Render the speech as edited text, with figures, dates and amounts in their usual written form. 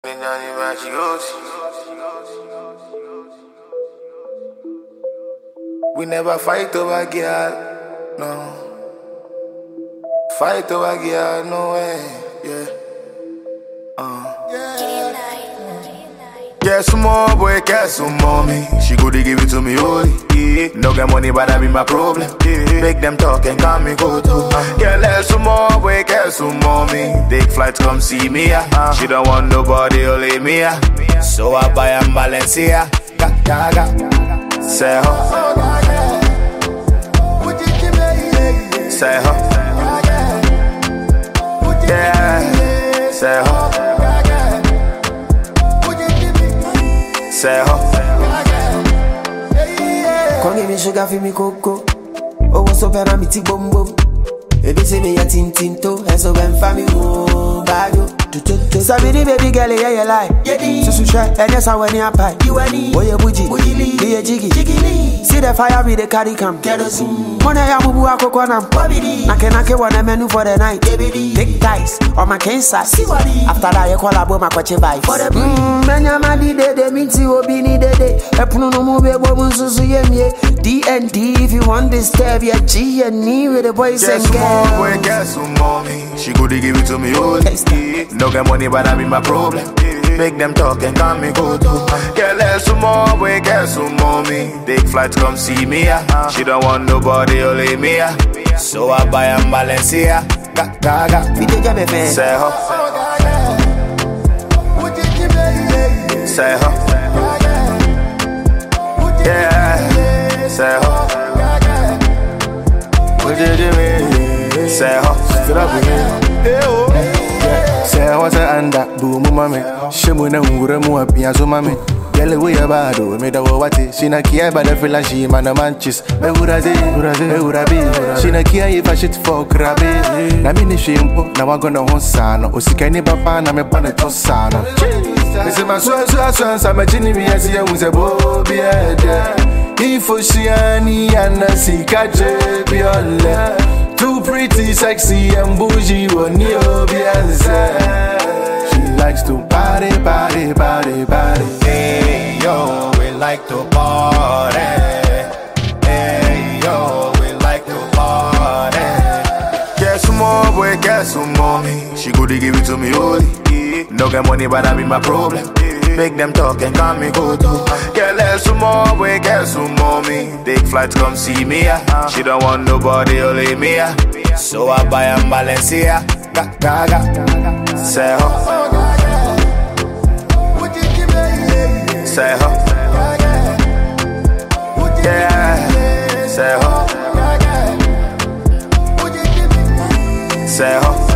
We never fight over girl, no. Fight over girl, no way, yeah. Get some more, boy, get some more me. She go to give it to me, holy. Yeah. No get money, but that be my problem. Yeah. Make them talk and call me go to. Get some more, boy, get some more me. Take flights, come see me. She don't want nobody, only me. So I buy a Balenciaga. Say ho. Say ho. Yeah. Say ho. Say ho. Come give me sugar for me cocoa. Oh, what's up, and I'm eating bum bum. Baby, say me a tin to. And so when family home, bad yo. Sabidi baby girl, yeah, you lie. Susu shy, and yes, I want you pie. You want it? Oh, you bougie. Be a jiggy. See the fire with the carry cam. Kerosene. Money, I'm a bua coconut. Nake want a menu for the night. Big ties on my cancer. After that, you call a boma coche vibe. Manyama di de minti obini de. A puno move a woman susu yemye. D&D if you want this step, yeah, G and E with the boys and girls. Boy, get some more me. She go to give it to me, all. No get money, but that be my problem. Make them talk and call me go to. Get some more, boy, get some more me. Take flights, come see me. She don't want nobody, only me. So I buy a Balenciaga. Say ho. Say ho. Yeah. Say ho. Say ho. Say what's a anda, boom, mammy. Shimuna, Muramu, Piazzo, mammy. Yellow way about it, made a wati. She na kia by the fella, she man a manchis. Urazi. She na kia if I shit for crabby. Na mini shimpo, now I'm gonna honsano. Usikani papa, na me pane tosano. This is my son, I'm a genie, as he was a bobby. Info Shiani and a Sikaje Biola. Too pretty, sexy, and bougie, one near Beyonce. She likes to party. Hey yo, we like to party. Hey yo, we like to party. Get some more, boy, get some more me. She go to give it to me, holy. No get money, but that be my problem. Make them talk and call me go to. Get some more, boy, get some more me. Take flights, come see me. She don't want nobody, only me. So I buy a Balenciaga. Say ho. Say ho. Yeah. Say ho. Say ho.